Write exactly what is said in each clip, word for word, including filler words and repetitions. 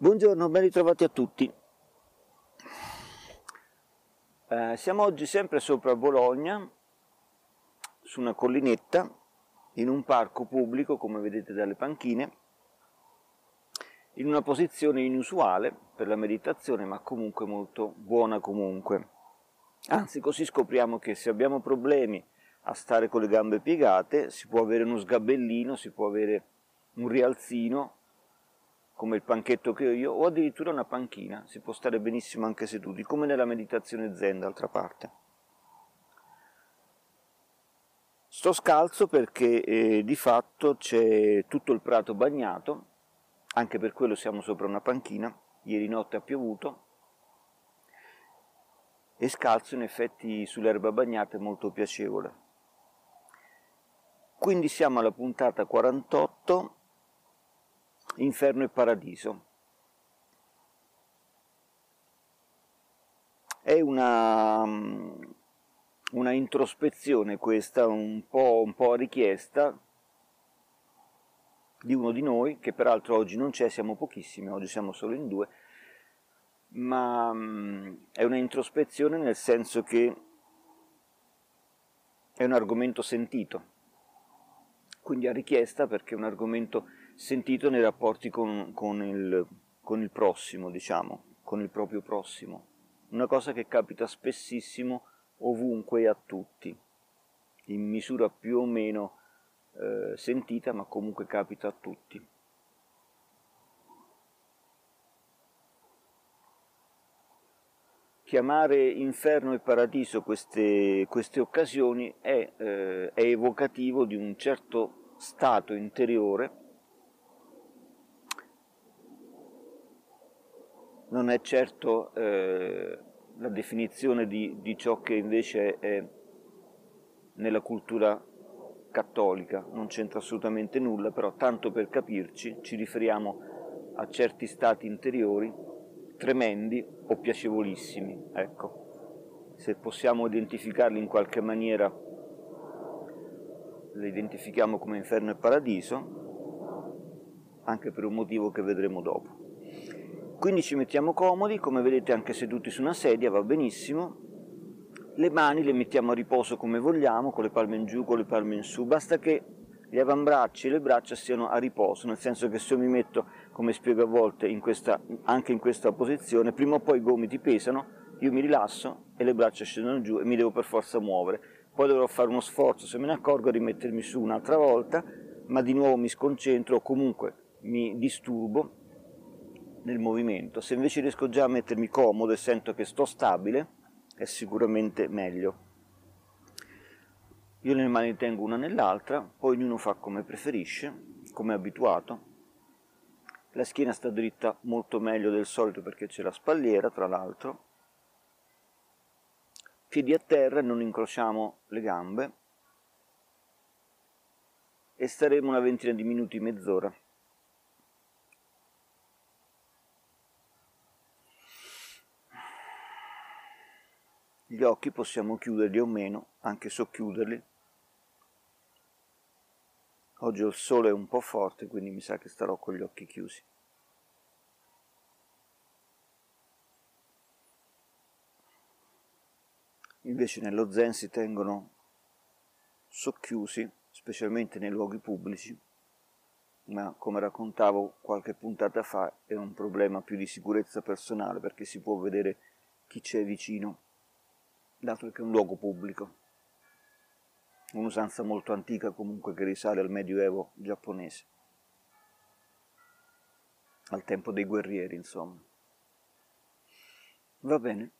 Buongiorno, ben ritrovati a tutti. Eh, siamo oggi sempre sopra Bologna, su una collinetta, in un parco pubblico, come vedete dalle panchine, in una posizione inusuale per la meditazione, ma comunque molto buona comunque. Anzi, così scopriamo che se abbiamo problemi a stare con le gambe piegate, si può avere uno sgabellino, si può avere un rialzino, come il panchetto che ho io, o addirittura una panchina, si può stare benissimo anche seduti, come nella meditazione zen d'altra parte. Sto scalzo perché eh, di fatto c'è tutto il prato bagnato, anche per quello siamo sopra una panchina, ieri notte ha piovuto, e scalzo in effetti sull'erba bagnata è molto piacevole. Quindi siamo alla puntata quarantotto, Inferno e Paradiso. È una, una introspezione questa, un po', un po' a richiesta di uno di noi, che peraltro oggi non c'è, siamo pochissimi, oggi siamo solo in due, ma è una introspezione nel senso che è un argomento sentito, quindi a richiesta perché è un argomento sentito nei rapporti con, con, il, con il prossimo, diciamo, con il proprio prossimo. Una cosa che capita spessissimo ovunque e a tutti, in misura più o meno eh, sentita, ma comunque capita a tutti. Chiamare inferno e paradiso queste, queste occasioni è, eh, è evocativo di un certo stato interiore. Non è certo eh, la definizione di, di ciò che invece è nella cultura cattolica, non c'entra assolutamente nulla, però tanto per capirci ci riferiamo a certi stati interiori tremendi o piacevolissimi, ecco. Se possiamo identificarli in qualche maniera, li identifichiamo come inferno e paradiso, anche per un motivo che vedremo dopo. Quindi ci mettiamo comodi, come vedete anche seduti su una sedia, va benissimo. Le mani le mettiamo a riposo come vogliamo, con le palme in giù, con le palme in su, basta che gli avambracci e le braccia siano a riposo, nel senso che se io mi metto, come spiego a volte, in questa, anche in questa posizione, prima o poi i gomiti pesano, io mi rilasso e le braccia scendono giù e mi devo per forza muovere. Poi dovrò fare uno sforzo, se me ne accorgo, a rimettermi su un'altra volta, ma di nuovo mi sconcentro o comunque mi disturbo nel movimento. Se invece riesco già a mettermi comodo e sento che sto stabile, è sicuramente meglio. Io le mani tengo una nell'altra, poi ognuno fa come preferisce, come è abituato. La schiena sta dritta molto meglio del solito perché c'è la spalliera, tra l'altro. Piedi a terra e non incrociamo le gambe. E staremo una ventina di minuti, mezz'ora. Gli occhi possiamo chiuderli o meno, anche socchiuderli. Oggi il sole è un po' forte, quindi mi sa che starò con gli occhi chiusi. Invece nello zen si tengono socchiusi, specialmente nei luoghi pubblici, ma come raccontavo qualche puntata fa è un problema più di sicurezza personale, perché si può vedere chi c'è vicino, dato che è un luogo pubblico. Un'usanza molto antica comunque che risale al Medioevo giapponese, al tempo dei guerrieri, insomma. Va bene.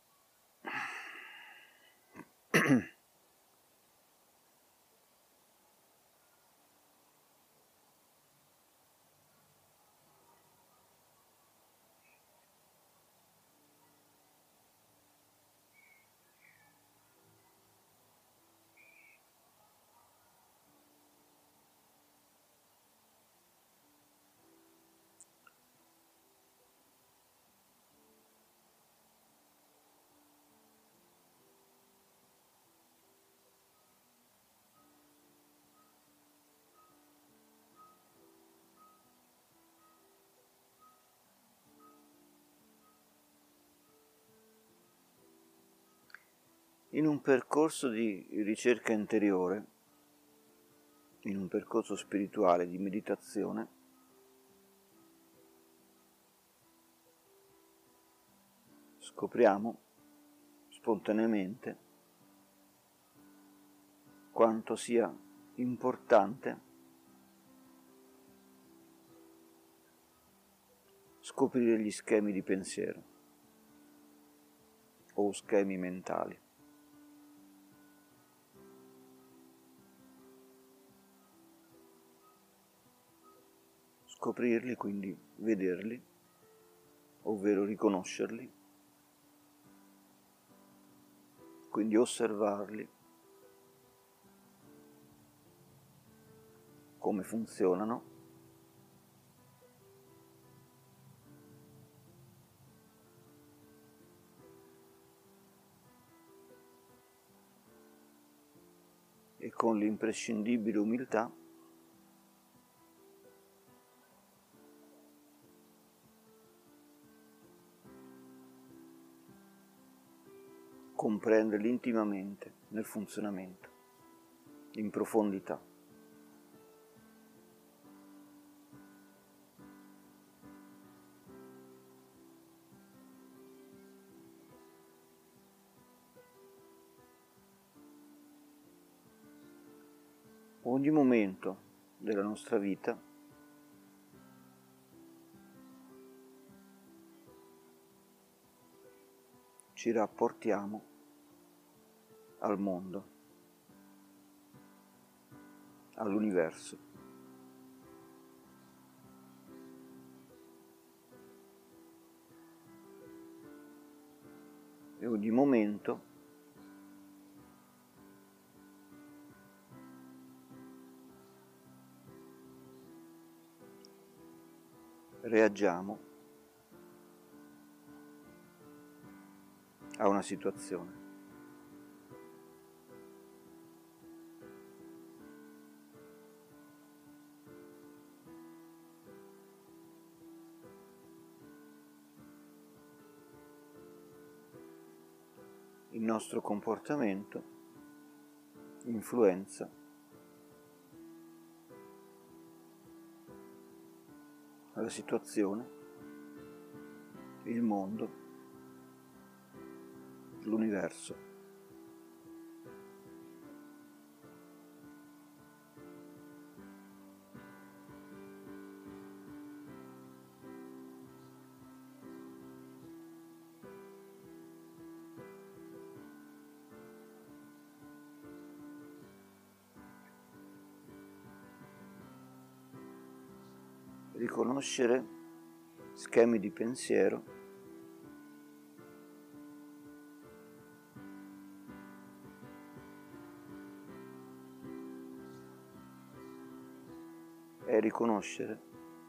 in un percorso di ricerca interiore, in un percorso spirituale di meditazione, scopriamo spontaneamente quanto sia importante scoprire gli schemi di pensiero o schemi mentali. Scoprirli, quindi vederli, ovvero riconoscerli, quindi osservarli, come funzionano, e con l'imprescindibile umiltà comprenderli intimamente nel funzionamento, in profondità. Ogni momento della nostra vita ci rapportiamo al mondo, all'universo. E ogni momento reagiamo a una situazione. Il nostro comportamento influenza la situazione, il mondo, l'universo. Riconoscere schemi di pensiero è riconoscere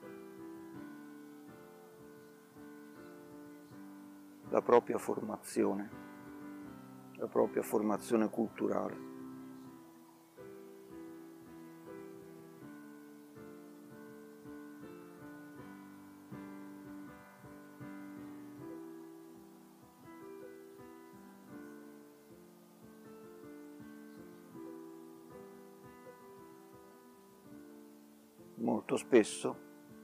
la propria formazione, la propria formazione culturale. Molto spesso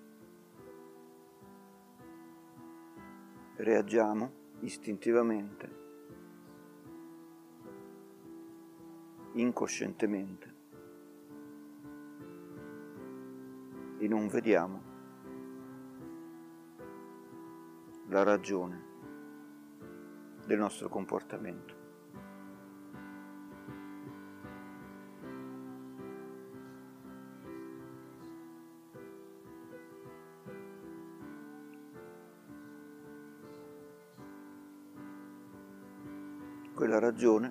reagiamo istintivamente, incoscientemente, e non vediamo la ragione del nostro comportamento. Quella ragione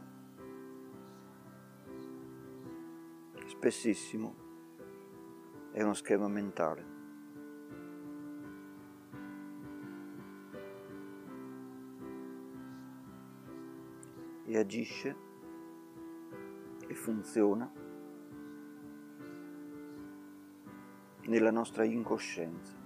spessissimo è uno schema mentale. E agisce e funziona nella nostra incoscienza.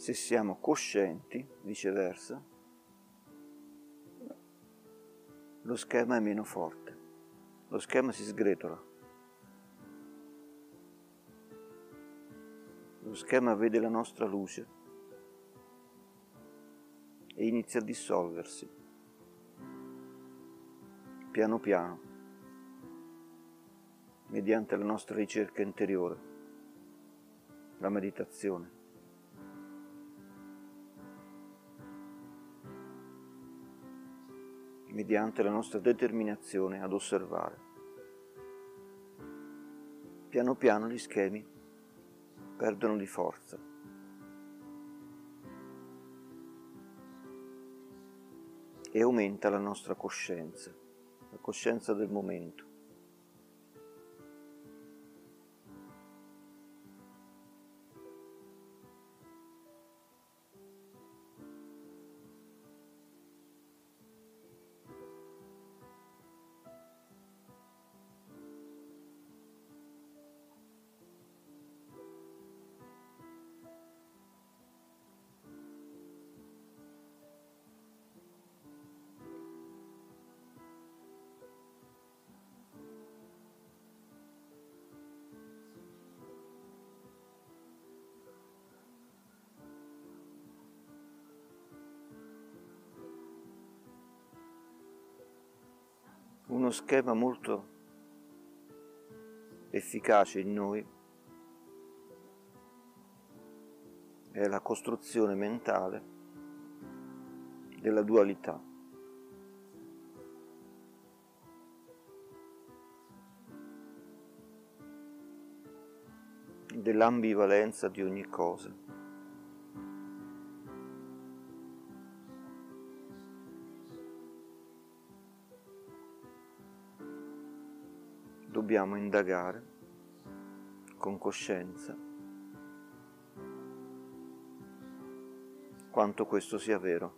Se siamo coscienti, viceversa, lo schema è meno forte, lo schema si sgretola, lo schema vede la nostra luce e inizia a dissolversi, piano piano, mediante la nostra ricerca interiore, la meditazione. Mediante la nostra determinazione ad osservare. Piano piano gli schemi perdono di forza. E aumenta la nostra coscienza, la coscienza del momento. Uno schema molto efficace in noi è la costruzione mentale della dualità. Dell'ambivalenza di ogni cosa. Dobbiamo indagare con coscienza quanto questo sia vero.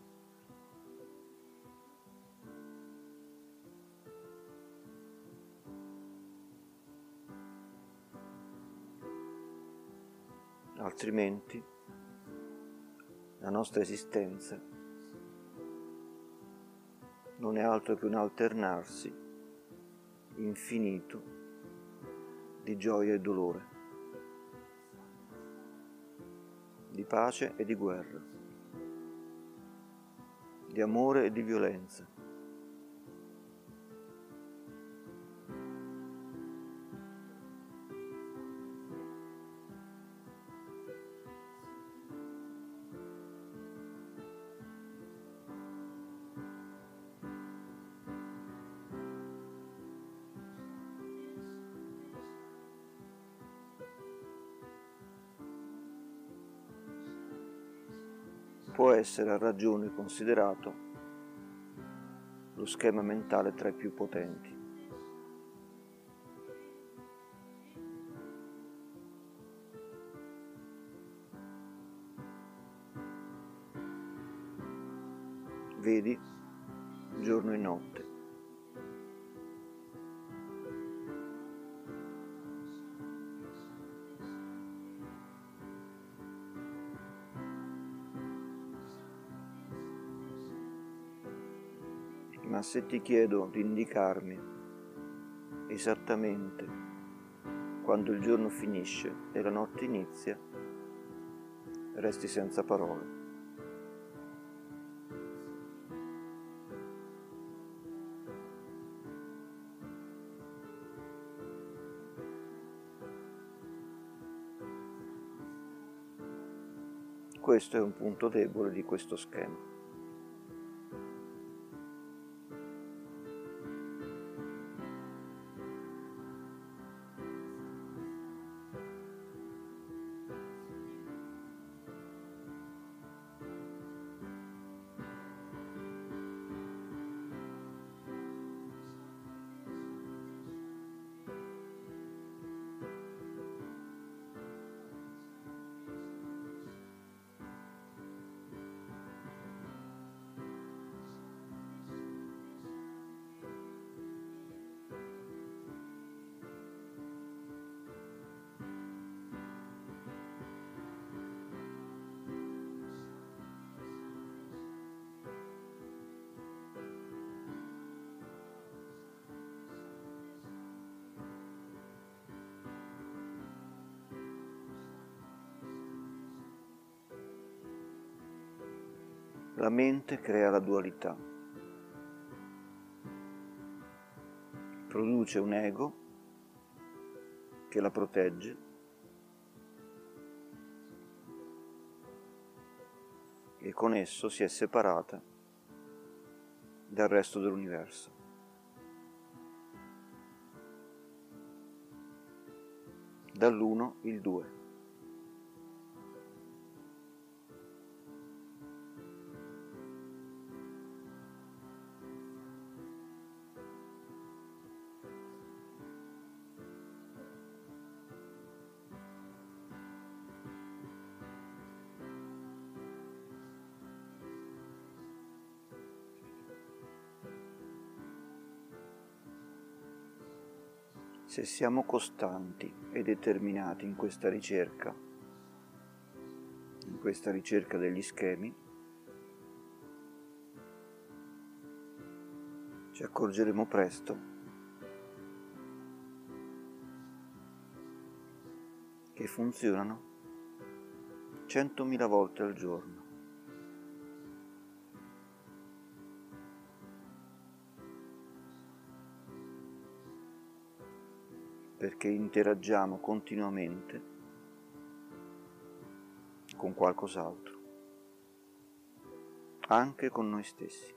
Altrimenti la nostra esistenza non è altro che un alternarsi infinito di gioia e dolore, di pace e di guerra, di amore e di violenza. Può essere a ragione considerato lo schema mentale tra i più potenti. Vedi giorno e notte. Ma se ti chiedo di indicarmi esattamente quando il giorno finisce e la notte inizia, resti senza parole. Questo è un punto debole di questo schema. La mente crea la dualità, produce un ego che la protegge e con esso si è separata dal resto dell'universo. Dall'uno il due. Se siamo costanti e determinati in questa ricerca, in questa ricerca degli schemi, ci accorgeremo presto che funzionano centomila volte al giorno. Perché interagiamo continuamente con qualcos'altro, anche con noi stessi.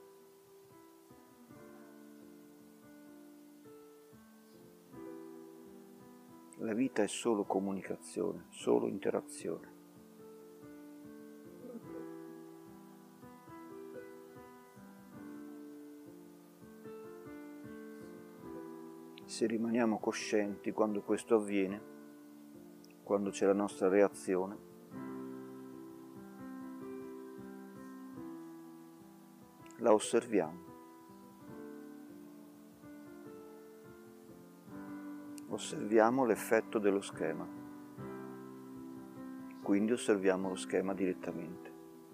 La vita è solo comunicazione, solo interazione. Se rimaniamo coscienti quando questo avviene, quando c'è la nostra reazione, la osserviamo. Osserviamo l'effetto dello schema, quindi osserviamo lo schema direttamente.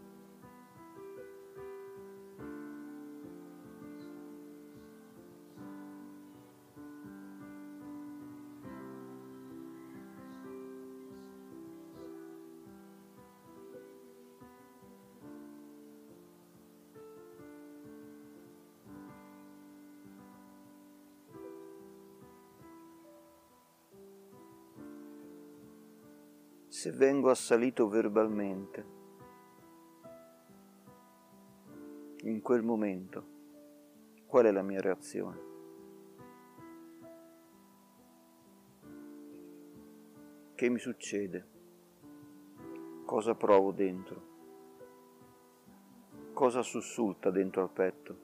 Se vengo assalito verbalmente, in quel momento, qual è la mia reazione? Che mi succede? Cosa provo dentro? Cosa sussulta dentro al petto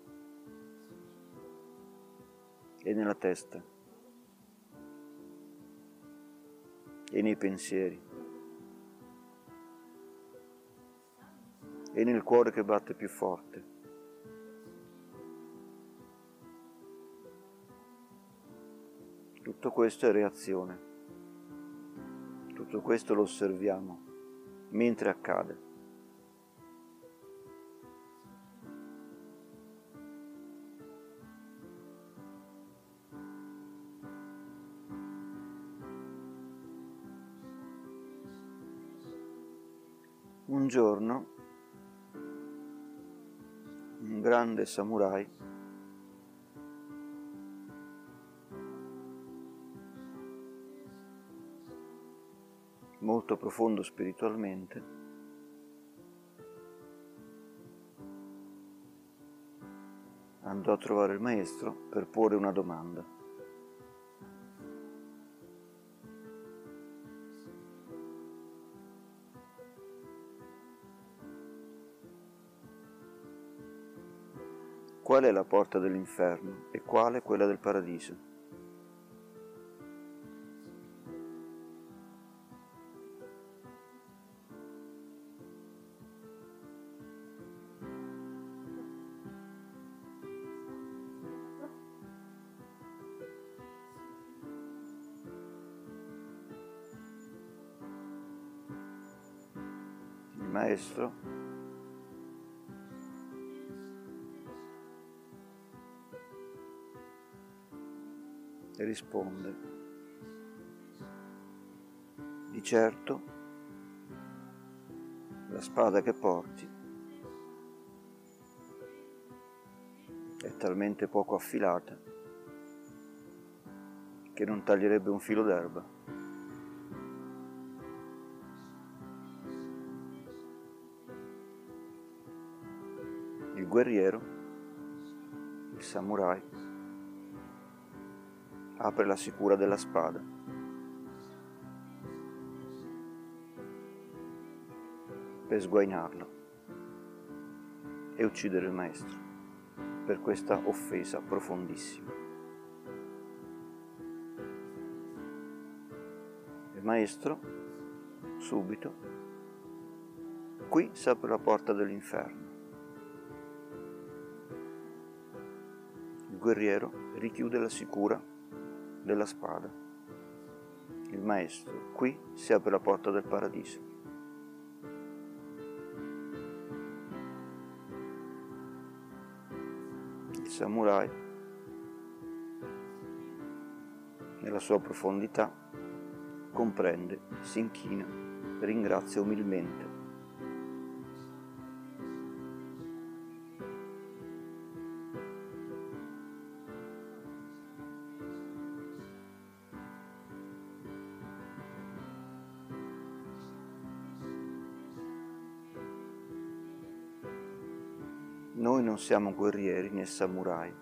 e nella testa e nei pensieri e nel cuore che batte più forte? Tutto questo è reazione, tutto questo lo osserviamo mentre accade. Un giorno un grande samurai molto profondo spiritualmente andò a trovare il maestro per porre una domanda. Qual è la porta dell'inferno e quale quella del paradiso? Il maestro risponde: di certo la spada che porti è talmente poco affilata che non taglierebbe un filo d'erba. Il guerriero, il samurai, apre la sicura della spada per sguainarlo e uccidere il maestro per questa offesa profondissima. Il maestro, subito, qui si apre la porta dell'inferno. Il guerriero richiude la sicura della spada. Il maestro, qui si apre la porta del paradiso. Il samurai, nella sua profondità, comprende, si inchina, ringrazia umilmente. Noi non siamo guerrieri né samurai,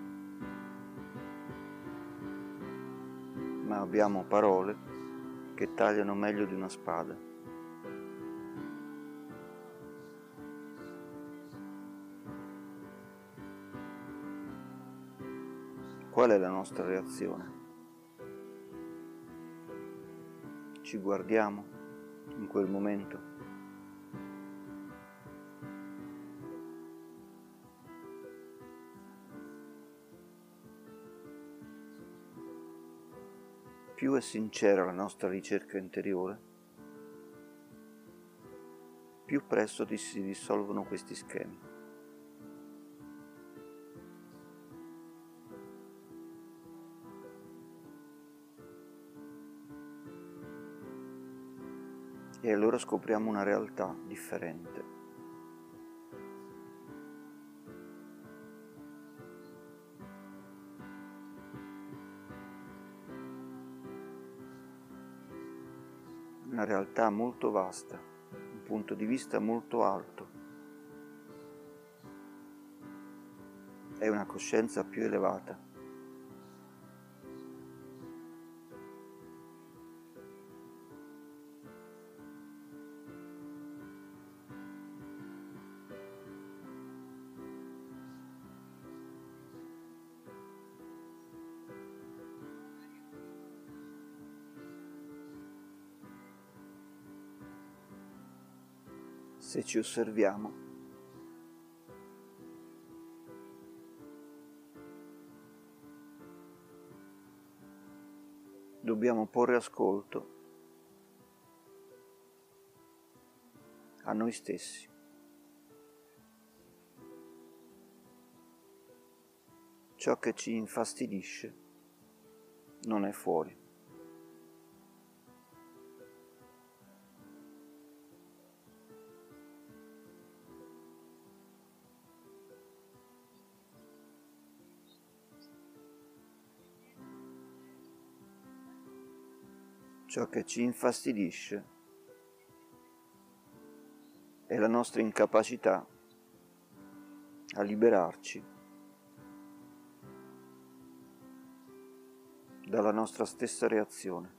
ma abbiamo parole che tagliano meglio di una spada. Qual è la nostra reazione? Ci guardiamo in quel momento? Più è sincera la nostra ricerca interiore, più presto si dissolvono questi schemi. E allora scopriamo una realtà differente. Una realtà molto vasta, un punto di vista molto alto. È una coscienza più elevata. Se ci osserviamo, dobbiamo porre ascolto a noi stessi. Ciò che ci infastidisce non è fuori. Ciò che ci infastidisce è la nostra incapacità a liberarci dalla nostra stessa reazione.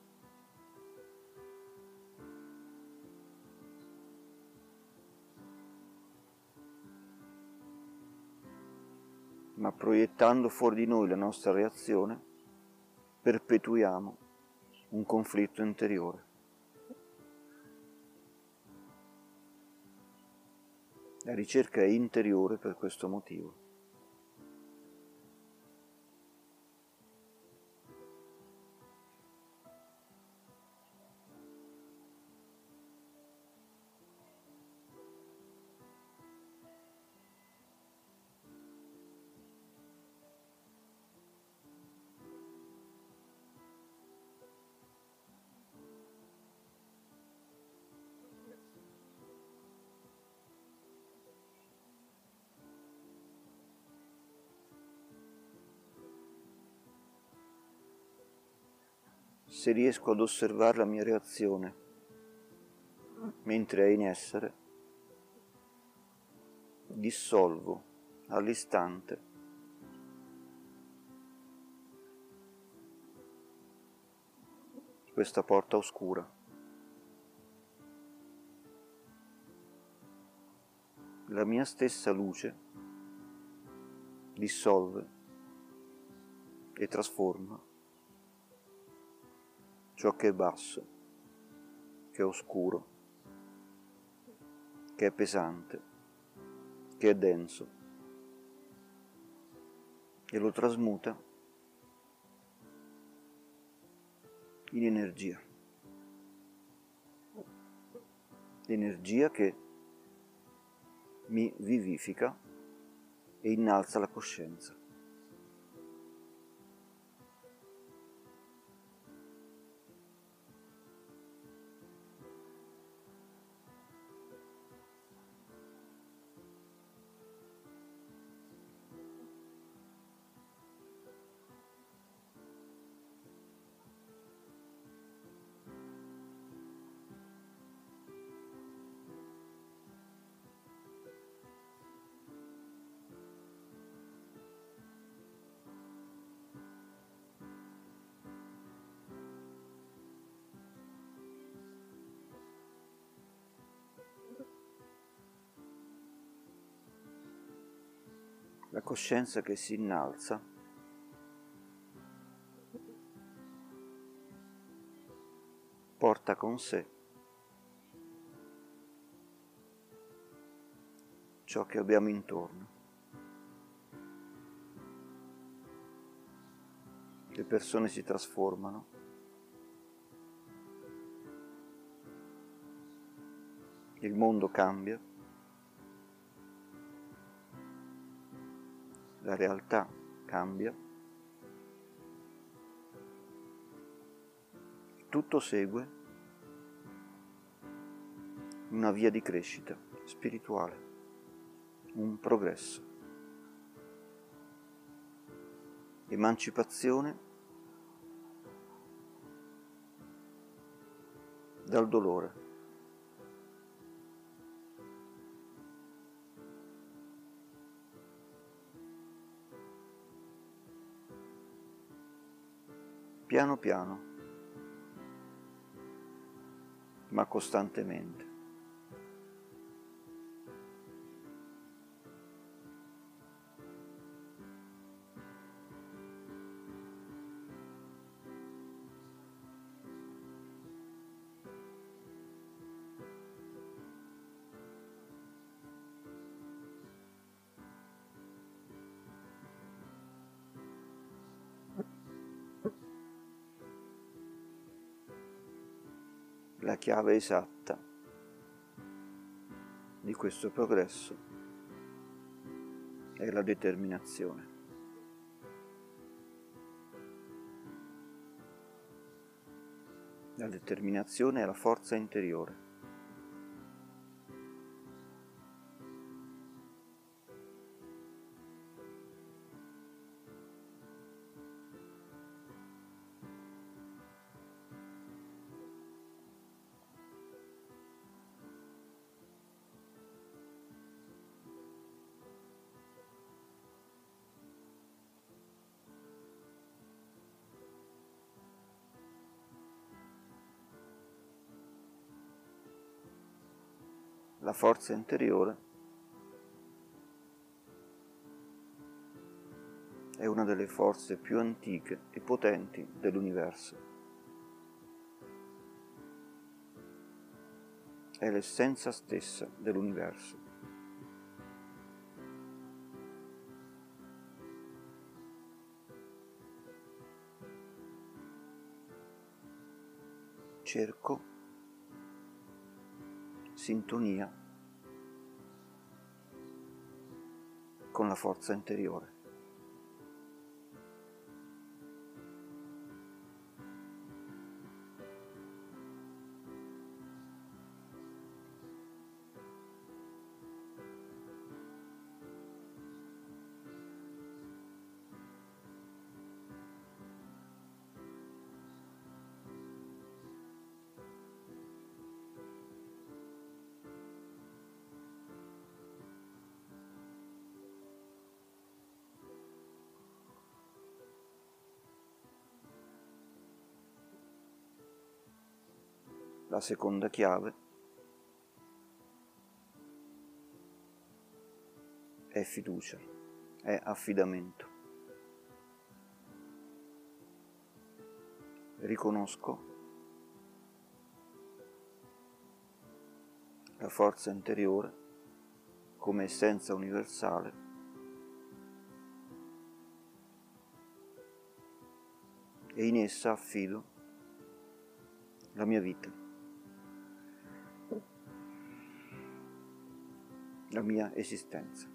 Ma proiettando fuori di noi la nostra reazione, perpetuiamo un conflitto interiore. La ricerca è interiore per questo motivo. se riesco ad osservare la mia reazione mentre è in essere, dissolvo all'istante questa porta oscura. La mia stessa luce dissolve e trasforma ciò che è basso, che è oscuro, che è pesante, che è denso, e lo trasmuta in energia. Energia che mi vivifica e innalza la coscienza. La coscienza che si innalza porta con sé ciò che abbiamo intorno. Le persone si trasformano, il mondo cambia, la realtà cambia, tutto segue una via di crescita spirituale, un progresso, emancipazione dal dolore. Piano piano, ma costantemente. La chiave esatta di questo progresso è la determinazione. La determinazione è la forza interiore. La forza interiore è una delle forze più antiche e potenti dell'universo. È l'essenza stessa dell'universo. Cerco sintonia con la forza interiore. La seconda chiave è fiducia, è affidamento. Riconosco la forza interiore come essenza universale e in essa affido la mia vita, la mia esistenza.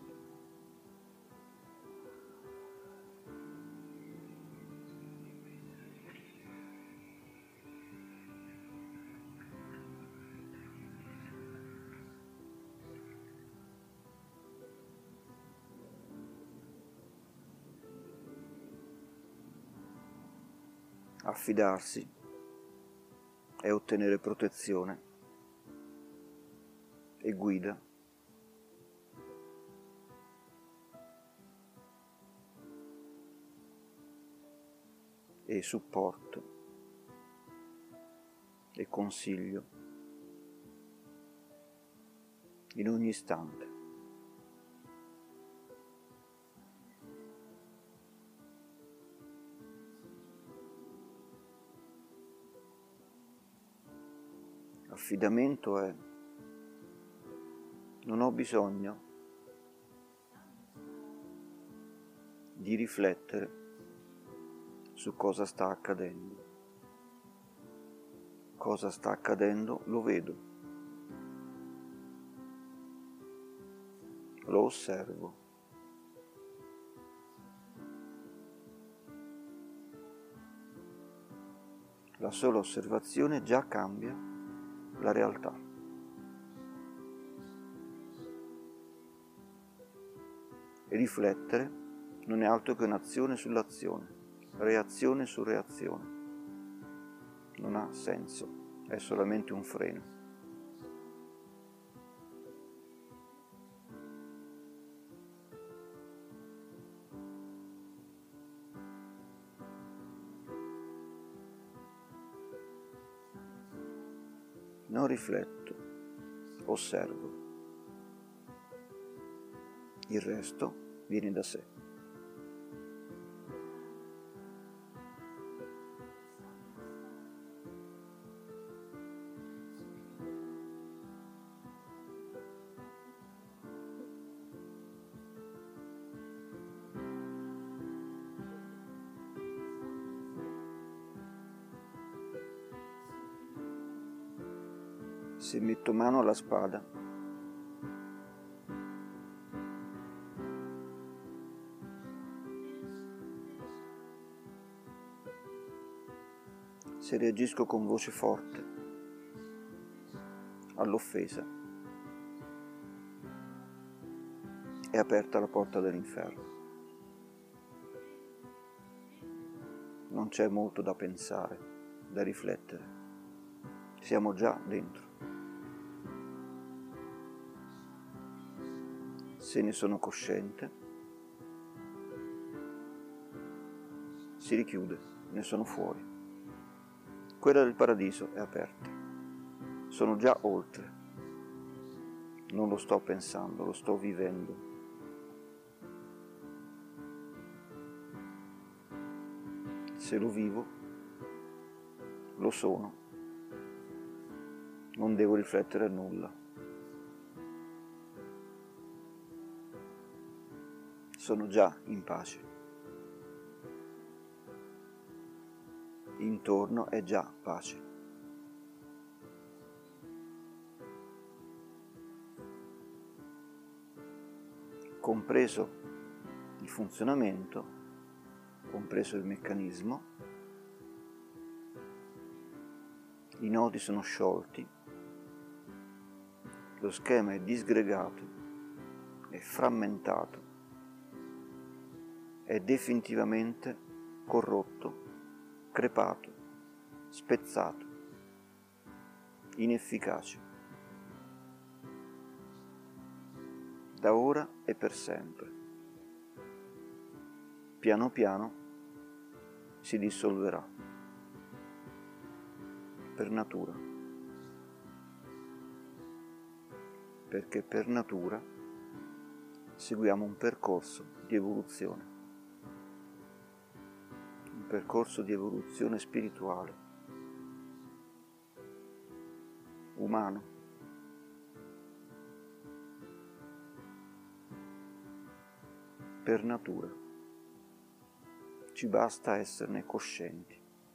Affidarsi è ottenere protezione e guida e supporto e consiglio in ogni istante. Affidamento è: non ho bisogno di riflettere su cosa sta accadendo. Cosa sta accadendo lo vedo, lo osservo. La sola osservazione già cambia la realtà. E riflettere non è altro che un'azione sull'azione, reazione su reazione. Non ha senso, è solamente un freno. Non rifletto, osservo. Il resto viene da sé. Se metto mano alla spada, se reagisco con voce forte all'offesa, è aperta la porta dell'inferno. Non c'è molto da pensare, da riflettere. Siamo già dentro. Se ne sono cosciente, si richiude, ne sono fuori. Quella del paradiso è aperta. Sono già oltre. Non lo sto pensando, lo sto vivendo. Se lo vivo, lo sono. Non devo riflettere a nulla. Sono già in pace. Intorno è già pace. Compreso il funzionamento, compreso il meccanismo, i nodi sono sciolti, lo schema è disgregato, è frammentato, è definitivamente corrotto, crepato, spezzato, inefficace. Da ora e per sempre. Piano piano si dissolverà, per natura. perché per natura seguiamo un percorso di evoluzione, un percorso di evoluzione spirituale, umano. Per natura. Ci basta esserne coscienti.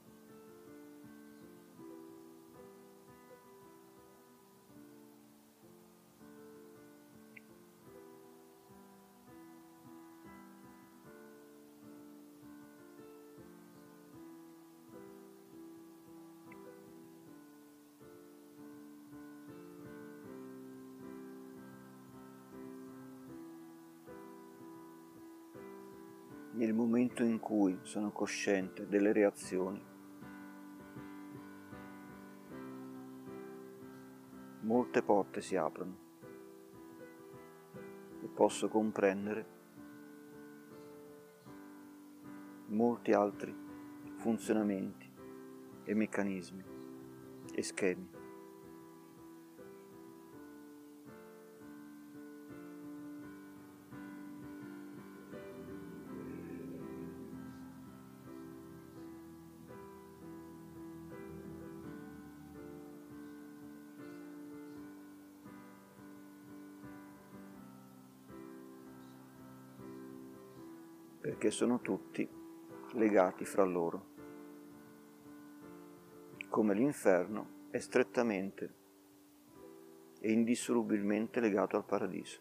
Nel momento in cui sono cosciente delle reazioni, molte porte si aprono e posso comprendere molti altri funzionamenti e meccanismi e schemi. Perché sono tutti legati fra loro, come l'inferno è strettamente e indissolubilmente legato al paradiso.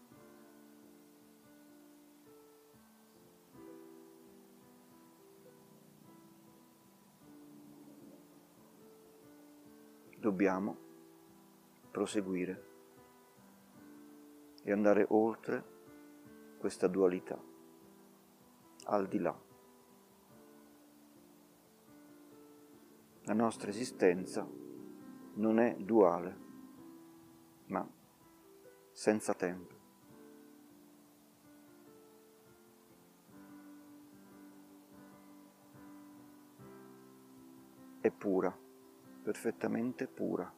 Dobbiamo proseguire e andare oltre questa dualità, al di là. La nostra esistenza non è duale, ma senza tempo. È pura, perfettamente pura.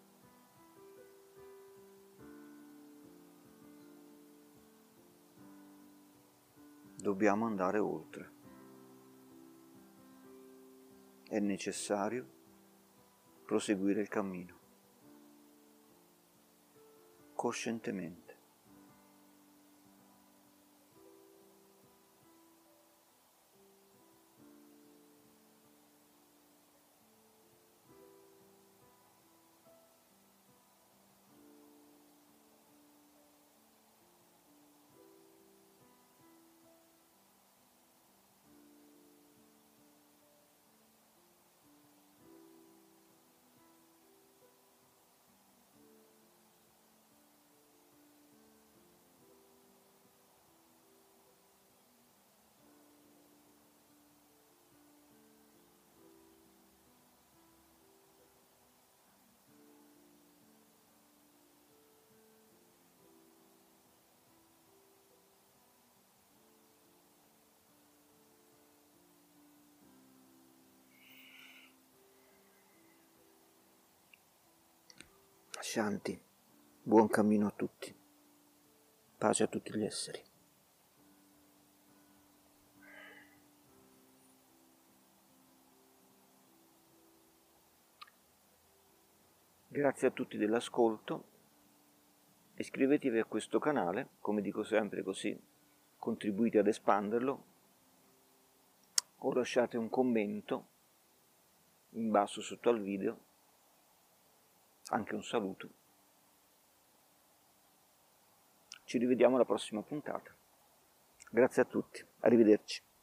Dobbiamo andare oltre. È necessario proseguire il cammino, coscientemente. Shanti, buon cammino a tutti, pace a tutti gli esseri. Grazie a tutti dell'ascolto, iscrivetevi a questo canale, come dico sempre, così contribuite ad espanderlo, o lasciate un commento in basso sotto al video, anche un saluto. Ci rivediamo alla prossima puntata. Grazie a tutti, arrivederci.